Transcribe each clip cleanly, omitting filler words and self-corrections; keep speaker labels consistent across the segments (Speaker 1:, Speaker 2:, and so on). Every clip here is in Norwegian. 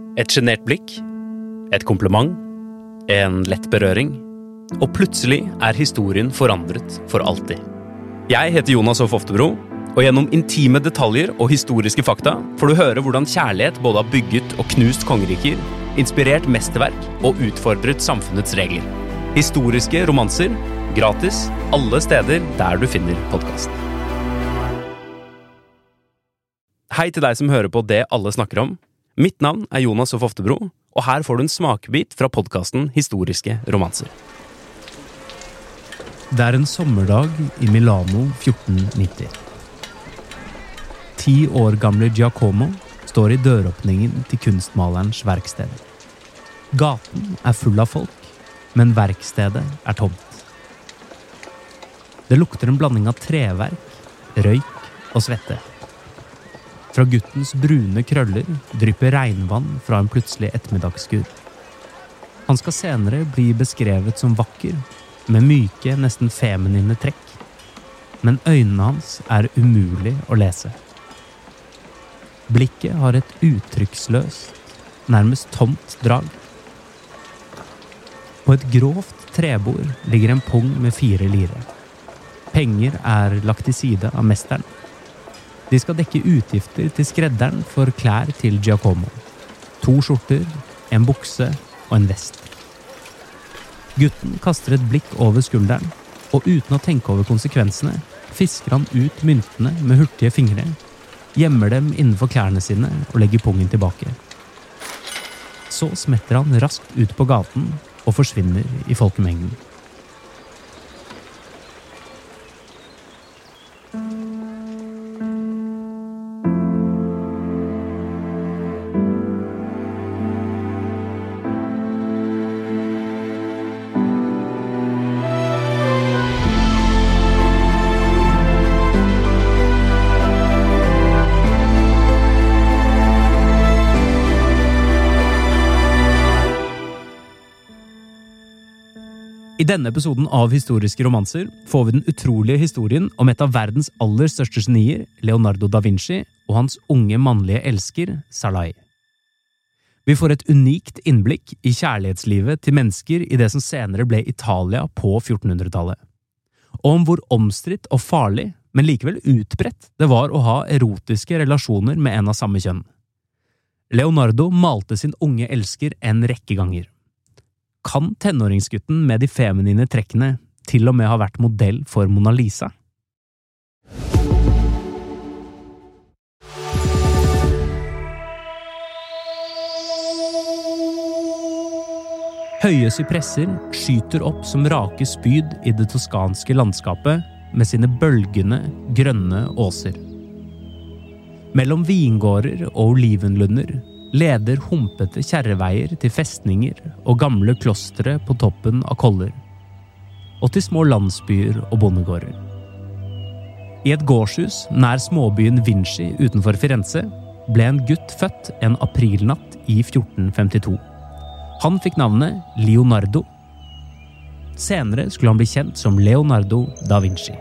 Speaker 1: Et genert blikk, et kompliment, en lett berøring, og plutselig historien forandret for alltid. Jeg heter Jonas Hoff Oftebro, og gjennom intime detaljer og historiske fakta får du høre hvordan kjærlighet både har bygget og knust kongeriker, inspirert mesterverk og utfordret samfunnets regler. Historiske romanser, gratis, alle steder der du finner podcast. Hei til deg som hører på Det alle snakker om. Mitt navn Jonas Hoff Oftebro, og her får du en smakebit fra podcasten Historiske romanser. Det en sommerdag i Milano 1490. 10 år gamle Giacomo står i døråpningen til kunstmalerens verksted. Gaten full av folk, men verkstedet tomt. Det lukter en blanding av treverk, røyk og svette. Fra guttens brune krøller drypper regnvann fra en plutselig ettermiddagsskur. Han skal senere bli beskrevet som vakker, med myke, nesten feminine trekk. Men øynene hans umulig å lese. Blikket har et uttrykksløst, nærmest tomt drag. På et grovt trebord ligger en pung med 4 lire. Penger lagt til side av mesteren. De skal dekke utgifter til skredderen for klær til Giacomo. 2 skjorter, en bukse og en vest. Gutten kaster et blikk over skulderen, og uten å tenke over konsekvensene, fisker han ut myntene med hurtige fingre, gjemmer dem innenfor klærne sine og legger pungen tilbake. Så smetter han raskt ut på gaten og forsvinner i folkemengden. I denne episoden av Historiske romanser får vi den utrolige historien om et av verdens aller største genier, Leonardo da Vinci, og hans unge mannlige elsker, Salai. Vi får et unikt innblikk i kjærlighetslivet til mennesker i det som senere ble Italia på 1400-tallet. Og om hvor omstridt og farlig, men likevel utbredt, det var å ha erotiske relasjoner med en av samme kjønn. Leonardo malte sin unge elsker en rekke ganger. Kan tenåringsgutten med de feminine trekkene til og med ha vært modell for Mona Lisa? Høye sypresser skyter opp som rake spyd i det toskanske landskapet med sine bølgende, grønne åser. Mellom vingårder og olivenlunder leder humpete kjerreveier til festninger og gamle klostre på toppen av koller, og til små landsbyer og bondegårder. I et gårdshus nær småbyen Vinci utenfor Firenze ble en gutt født en aprilnatt i 1452. Han fikk navnet Leonardo. Senere skulle han bli kjent som Leonardo da Vinci.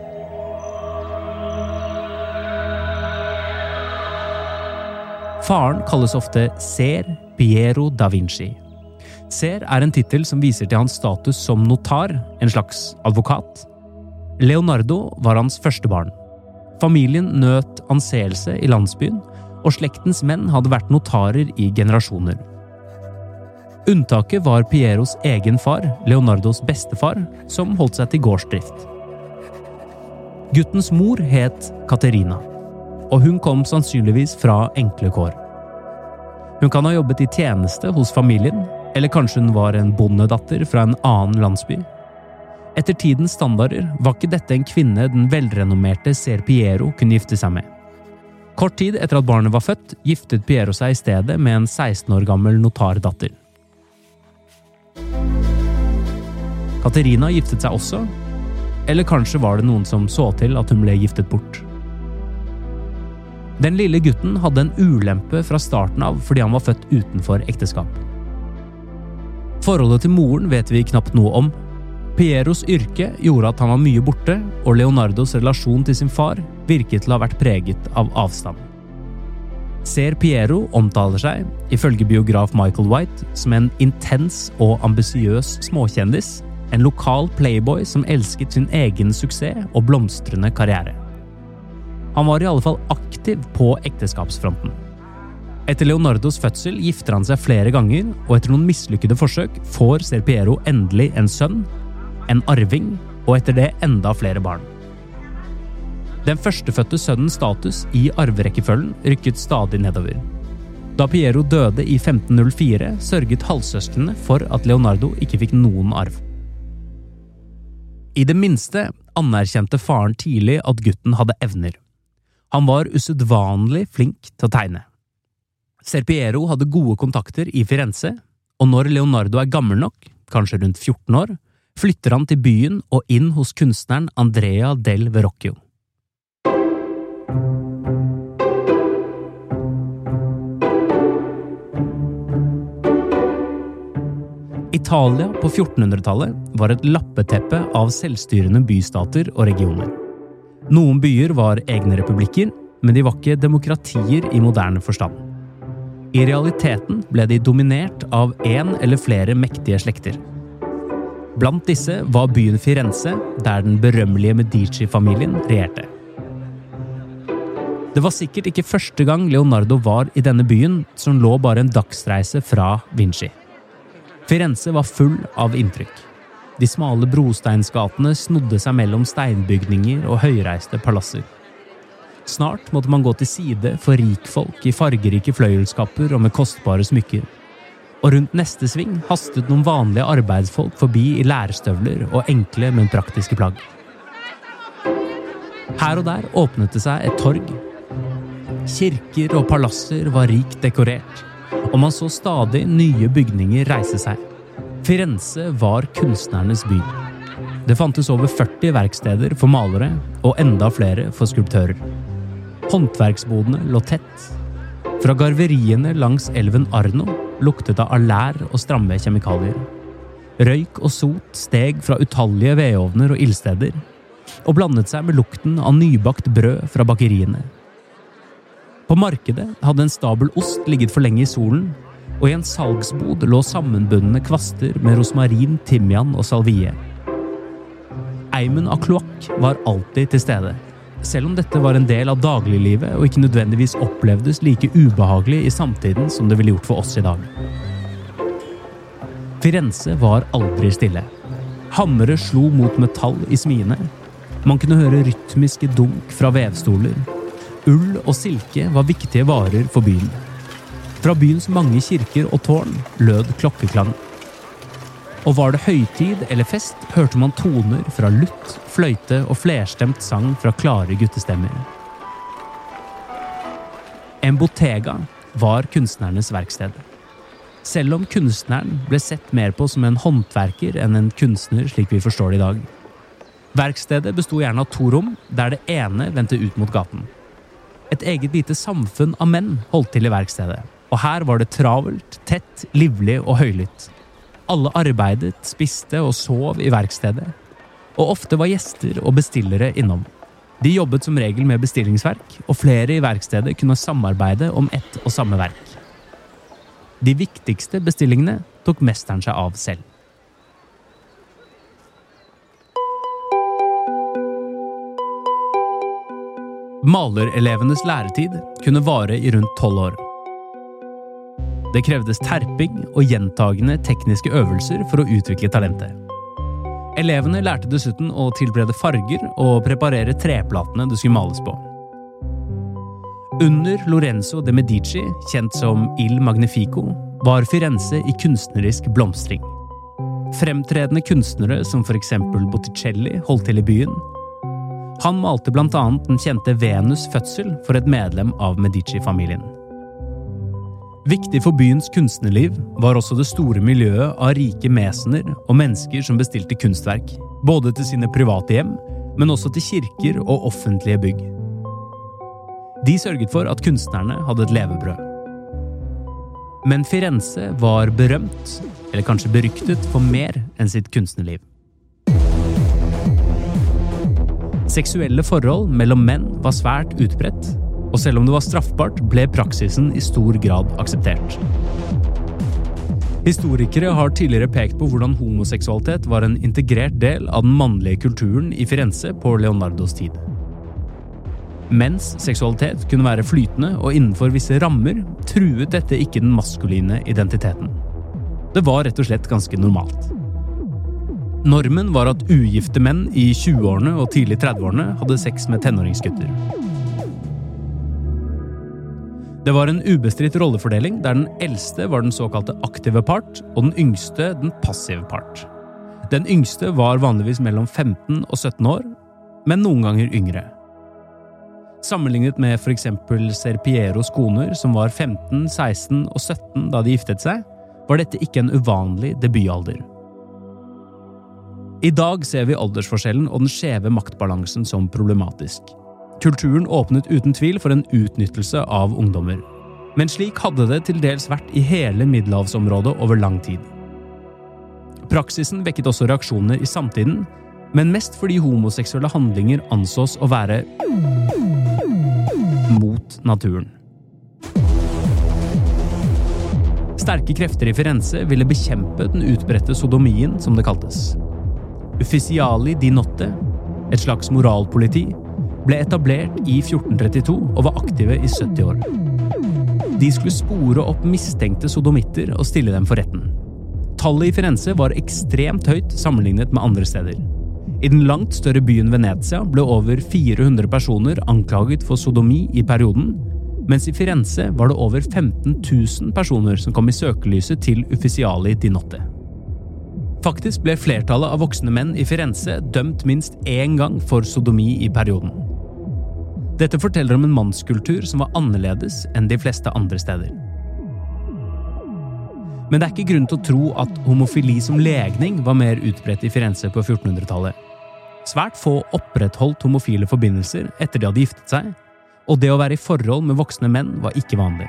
Speaker 1: Faren kalles ofte Ser Piero da Vinci. Ser en titel som viser til hans status som notar, en slags advokat. Leonardo var hans første barn. Familien nøt anseelse i landsbyen, og slektens menn hadde vært notarer i generasjoner. Unntaket var Pieros egen far, Leonardos bestefar, som holdt seg til gårdsdrift. Guttens mor het Caterina, og hun kom sannsynligvis fra enkle kår. Hun kan ha jobbet i tjeneste hos familien, eller kanskje hun var en bondedatter fra en annen landsby. Etter tidens standarder var ikke dette en kvinne den velrenommerte Ser Piero kunne gifte seg med. Kort tid etter at barnet var født, giftet Piero seg i stedet med en 16 år gammel notardatter. Caterina giftet seg også, eller kanskje var det noen som så til at hun ble giftet bort. Den lille gutten hadde en ulempe fra starten av fordi han var født utenfor ekteskap. Forholdet til moren vet vi knapt noe om. Pieros yrke gjorde at han var mye borte, og Leonardos relasjon til sin far virket til å ha vært preget av avstand. Ser Piero omtaler seg, ifølge biograf Michael White, som en intens og ambisiøs småkjendis, en lokal playboy som elsket sin egen suksess og blomstrende karriere. Han var i alle fall aktiv på ekteskapsfronten. Etter Leonardos fødsel gifter han seg flere ganger, og etter noen mislykkede forsøk får Ser Piero endelig en sønn, en arving, og etter det enda flere barn. Den førstefødte sønnens status i arverekkefølgen rykket stadig nedover. Da Piero døde i 1504, sørget halvsøstrene for at Leonardo ikke fikk noen arv. I det minste anerkjente faren tidlig at gutten hadde evner. Han var usedvanlig flink til å tegne. Ser Piero hadde gode kontakter i Firenze, og når Leonardo gammel nok, kanskje rundt 14 år, flytter han til byen og inn hos kunstneren Andrea del Verrocchio. Italia på 1400-tallet var et lappeteppe av selvstyrende bystater og regioner. Noen byer var egne republikker, men de var ikke demokratier i moderne forstand. I realiteten ble de dominert av en eller flere mektige slekter. Blant disse var byen Firenze, der den berømmelige Medici-familien regjerte. Det var sikkert ikke første gang Leonardo var i denne byen, som lå bare en dagsreise fra Vinci. Firenze var full av inntrykk. De smale brosteinsgatene snodde seg mellom steinbygninger og høyreiste palasser. Snart måtte man gå til side for rikfolk i fargerike fløyelskapper og med kostbare smykker. Og rundt neste sving hastet noen vanlige arbeidsfolk forbi i lærstøvler og enkle, men praktiske plagg. Her og der åpnet det seg et torg. Kirker og palasser var rikt dekorert, og man så stadig nye bygninger reise seg. Firenze var kunstnernes by. Det fantes over 40 verksteder for malere, og enda flere for skulptører. Håndverksbodene lå tett. Fra garveriene langs elven Arno luktet det av lær og stramme kjemikalier. Røyk og sot steg fra utallige vedovner og ildsteder, og blandet seg med lukten av nybakt brød fra bakeriene. På markedet hadde en stabel ost ligget for lenge i solen, og i en salgsbod lå sammenbundne kvaster med rosmarin, timian og salvie. Eimen av kloakk var alltid til stede, selv om dette var en del av dagliglivet og ikke nødvendigvis opplevdes like ubehagelig i samtiden som det ville gjort for oss i dag. Firenze var aldri stille. Hammere slo mot metall i smiene. Man kunne høre rytmiske dunk fra vevstoler. Ull og silke var viktige varer for byen. Fra byens mange kirker og tårn lød klokkeklang. Og var det høytid eller fest, hørte man toner fra lutt, fløyte og flerstemt sang fra klare guttestemmer. En bottega var kunstnernes verksted. Selv om kunstneren ble sett mer på som en håndverker enn en kunstner slik vi forstår det i dag. Verkstedet bestod gjerne av 2 rom, der det ene vendte ut mot gaten. Et eget lite samfunn av menn holdt til i verkstedet, og her var det travelt, tett, livlig og høylytt. Alle arbeidet, spiste og sov i verkstedet, og ofte var gjester og bestillere innom. De jobbet som regel med bestillingsverk, og flere i verkstedet kunne samarbeide om ett og samme verk. De viktigste bestillingene tok mesteren seg av selv. Malerelevenes læretid kunne vare i rundt 12 år. Det krevdes terping og gjentagende tekniske øvelser for å utvikle talentet. Elevene lærte dessuten å tilberede farger og preparere treplatene det skulle males på. Under Lorenzo de Medici, kjent som Il Magnifico, var Firenze i kunstnerisk blomstring. Fremtredende kunstnere som for eksempel Botticelli holdt til i byen. Han malte blant annet den kjente Venus' fødsel for et medlem av Medici-familien. Viktig for byens kunstnerliv var også det store miljøet av rike mesener og mennesker som bestilte kunstverk, både til sine private hjem, men også til kirker og offentlige bygg. De sørget for at kunstnerne hadde et levebrød. Men Firenze var berømt, eller kanskje beryktet, for mer enn sitt kunstnerliv. Seksuelle forhold mellom menn var svært utbredt, og selv om det var straffbart, ble praksisen i stor grad akseptert. Historikere har tidligere pekt på hvordan homoseksualitet var en integrert del av den mannlige kulturen i Firenze på Leonardos tid. Mens seksualitet kunne være flytende og innenfor visse rammer, truet dette ikke den maskuline identiteten. Det var rett og slett ganske normalt. Normen var at ugifte menn i 20-årene og tidlig 30-årene hadde sex med tenåringsgutter. Det var en ubestridt rollefordeling der den eldste var den såkalte aktive part, og den yngste den passive part. Den yngste var vanligvis mellom 15 og 17 år, men noen ganger yngre. Sammenlignet med for eksempel Ser Pieros koner, som var 15, 16 og 17 da de giftet seg, var dette ikke en uvanlig debutalder. I dag ser vi aldersforskjellen og den skjeve maktbalansen som problematisk. Kulturen åpnet uten tvil for en utnyttelse av ungdommer. Men slik hadde det til dels vært i hele middelhavsområdet over lang tid. Praksisen vekket også reaksjoner i samtiden, men mest fordi homoseksuelle handlinger ansås å være mot naturen. Sterke krefter i Firenze ville bekjempe den utbredte sodomien, som det kaltes. Ufficiali di notte, et slags moralpoliti, ble etablert i 1432 og var aktive i 70 år. De skulle spore opp mistenkte sodomitter og stille dem for retten. Tallet i Firenze var ekstremt høyt sammenlignet med andre steder. I den langt større byen Venezia ble over 400 personer anklaget for sodomi i perioden, mens i Firenze var det over 15 000 personer som kom i søkelyset til Ufficiali di notte. Faktisk ble flertallet av voksne menn i Firenze dømt minst én gang for sodomi i perioden. Dette forteller om en mannskultur som var annerledes enn de fleste andre steder. Men det er ikke grunn til å tro at homofili som legning var mer utbredt i Firenze på 1400-tallet. Svært få opprettholdt homofile forbindelser etter de hadde giftet seg, og det å være i forhold med voksne menn var ikke vanlig.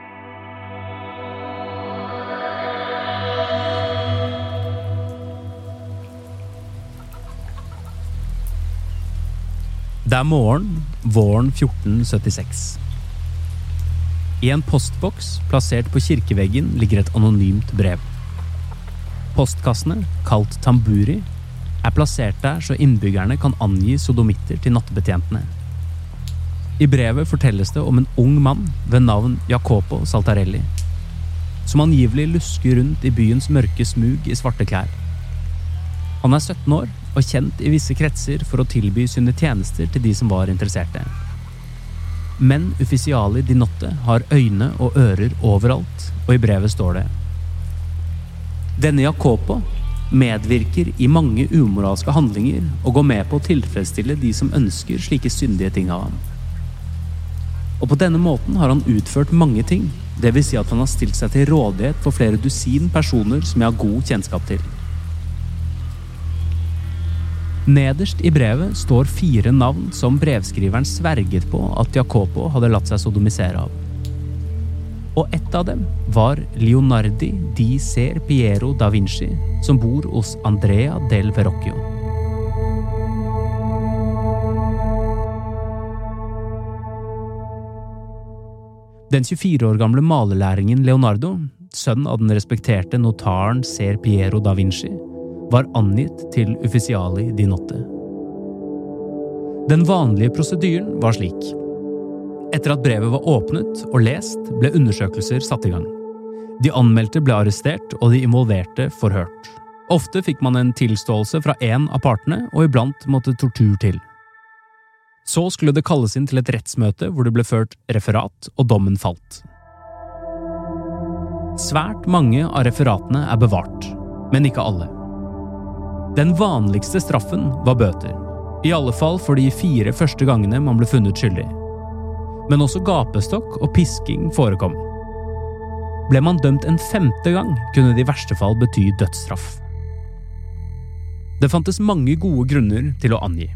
Speaker 1: Det er morgen, våren 1476. I en postboks plassert på kirkeveggen ligger et anonymt brev. Postkassene, kalt tamburi, er plassert der så innbyggerne kan angi sodomitter til nattbetjentene. I brevet fortelles det om en ung mann ved navn Jacopo Saltarelli, som angivelig lusker rundt i byens mørke smug i svarte klær. Han er 17 år og kjent i visse kretser for å tilby sine tjenester til de som var interesserte. Men Ufficiali di notte har øyne og ører overalt, og i brevet står det: Denne Jacopo medvirker i mange umoralske handlinger og går med på å tilfredsstille de som ønsker slike syndige ting av ham. Og på denne måten har han utført mange ting, det vil si at han har stilt seg til rådighet for flere dusin personer som jeg har god kjennskap til. Nederst i brevet står 4 navn som brevskriveren sverget på at Jacopo hadde latt seg sodomisere av. Og ett av dem var Leonardo di Ser Piero da Vinci, som bor hos Andrea del Verrocchio. Den 24 år gamle malerlæringen Leonardo, sønn av den respekterte notaren Ser Piero da Vinci, var angitt til Ufficiali di notte. Den vanlige prosedyren var slik. Etter at brevet var åpnet og lest, ble undersøkelser satt i gang. De anmeldte ble arrestert, og de involverte forhørt. Ofte fikk man en tilståelse fra en av partene, og iblant måtte tortur til. Så skulle det kalles inn til et rettsmøte hvor det ble ført referat, og dommen falt. Svært mange av referatene er bevart, men ikke alle. Den vanligste straffen var bøter, i alle fall for de 4 første gangene man ble funnet skyldig. Men også gapestokk og pisking forekom. Ble man dømt en 5. gang, kunne det i verste fall bety dødsstraff. Det fantes mange gode grunner til å angi.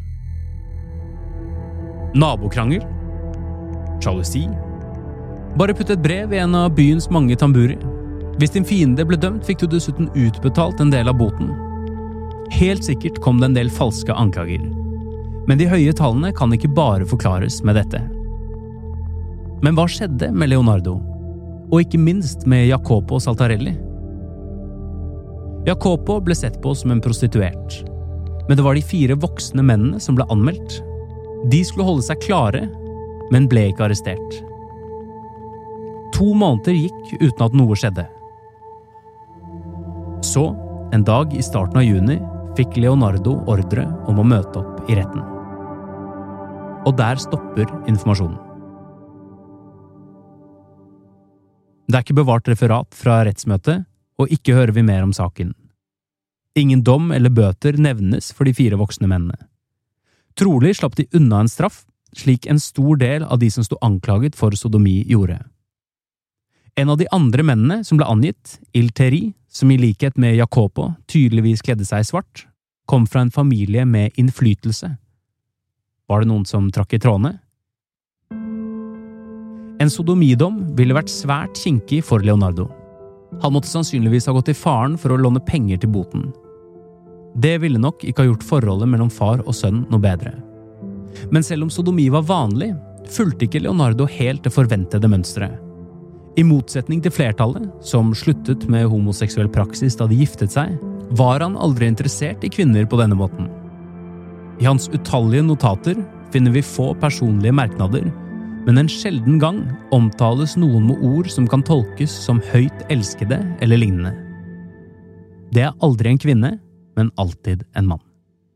Speaker 1: Nabokrangel, sjalusi. Bare putt et brev i en av byens mange tamburi. Hvis din fiende ble dømt, fikk du dessuten utbetalt en del av boten. Helt sikkert kom det en del falske anklager. Men de høye tallene kan ikke bare forklares med dette. Men hva skjedde med Leonardo? Og ikke minst med Jacopo Saltarelli? Jacopo ble sett på som en prostituert. Men det var de 4 voksne mennene som ble anmeldt. De skulle holde seg klare, men ble ikke arrestert. 2 måneder gikk uten at noe skjedde. Så, en dag i starten av juni, fikk Leonardo ordre om å møte opp i retten. Og der stopper informasjonen. Det ikke bevart referat fra rettsmøtet, og ikke hører vi mer om saken. Ingen dom eller bøter nevnes for de 4 voksne mennene. Trolig slapp de unna en straff, slik en stor del av de som sto anklaget for sodomi gjorde. En av de andre mennene som ble angitt, Il Teri, som i likhet med Jacopo tydeligvis kledde seg i svart, kom fra en familie med innflytelse. Var det noen som trakk i trådene? En sodomidom ville vært svært kinkig for Leonardo. Han måtte sannsynligvis ha gått i faren for å låne penger til boten. Det ville nok ikke ha gjort forholdet mellom far og sønn noe bedre. Men selv om sodomi var vanlig, fulgte ikke Leonardo helt det forventede mønsteret. I motsetning til flertallet, som sluttet med homoseksuell praksis da de giftet seg, var han aldri interessert i kvinner på denne måten. I hans utallige notater finner vi få personlige merknader, men en sjelden gang omtales noen med ord som kan tolkes som høyt elskede eller lignende. Det aldri en kvinne, men alltid en mann.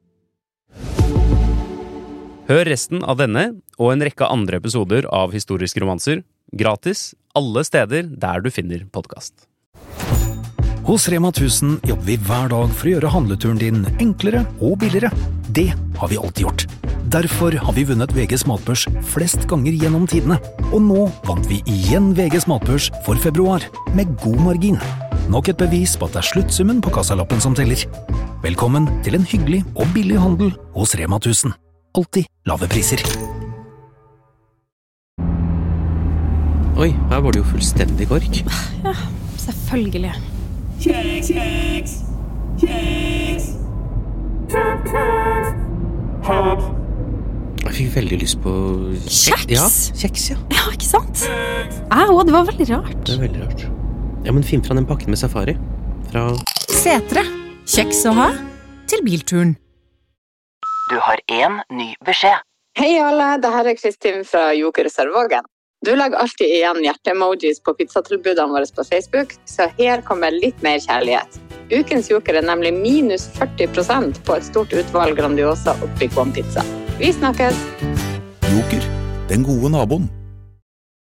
Speaker 1: Hør resten av denne og en rekke andre episoder av Historiske romanser gratis alle steder der du finner podcast.
Speaker 2: Hos Rema 1000 jobber vi hver dag for å gjøre handleturen din enklere og billigere. Det har vi alltid gjort. Derfor har vi vunnet VGs matbørs flest ganger gjennom tidene. Og nå vant vi igjen VGs matbørs for februar, med god margin. Nok et bevis på at det sluttsummen på kassalappen som teller. Velkommen til en hyggelig og billig handel hos Rema 1000. Alltid lave priser.
Speaker 3: Oi, her var det jo fullstendig kork.
Speaker 4: Ja, selvfølgelig.
Speaker 5: Kjeks!
Speaker 3: Jeg fikk veldig lyst på
Speaker 4: Kjeks?
Speaker 3: Ja, kjeks, ja.
Speaker 4: Ja, ikke sant? Det var veldig rart.
Speaker 3: Det veldig rart. Ja, men finn fra den pakken med safari. Fra
Speaker 4: Setre. Kjeks å ha til bilturen.
Speaker 6: Du har en ny beskjed.
Speaker 7: Hei alle, det her Kristin fra Joker Sørvågen. Du legger alltid igjen hjerte-emojis på pizzatilbudene våre på Facebook, så her kommer litt mer kjærlighet. Ukens Joker nemlig minus 40% på et stort utvalg Grandiosa og Big One pizza. Vi snakkes!
Speaker 8: Joker, den gode naboen.